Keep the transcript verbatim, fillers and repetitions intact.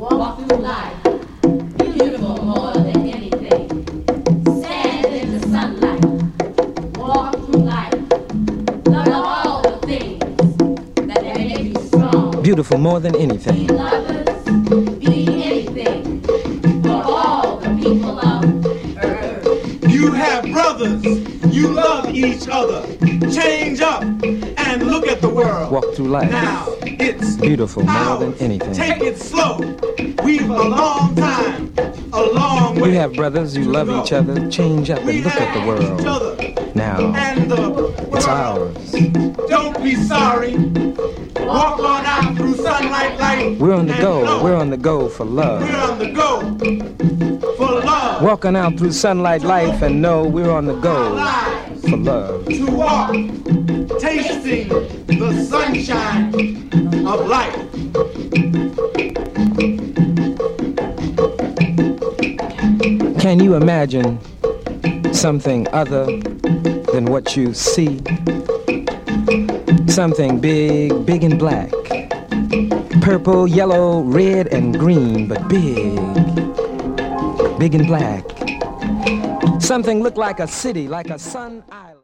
Walk through life, beautiful more than anything. Stand in the sunlight, walk through life. Love all the things that make you strong. Beautiful more than anything. Be lovers, be anything for all the people of earth. You have brothers, you love each other. Change up and look at the world. Walk through life. Now it's beautiful more ours. than anything. Take it slow. We've a long time, a long way. You have brothers, you love each other. Change up and look at the world. Now And the it's world. ours. Don't be sorry. Walk on out through sunlight light. We're on the and go. know We're on the go for love. We're on the go for love. Walking out through sunlight life and know we're on the Our go lives for love. to walk, tasting the sunshine of life. Can you imagine something other than what you see? Something big, big and black. Purple, yellow, red, and green, but big. Big and black. Something looked like a city, like a sun island.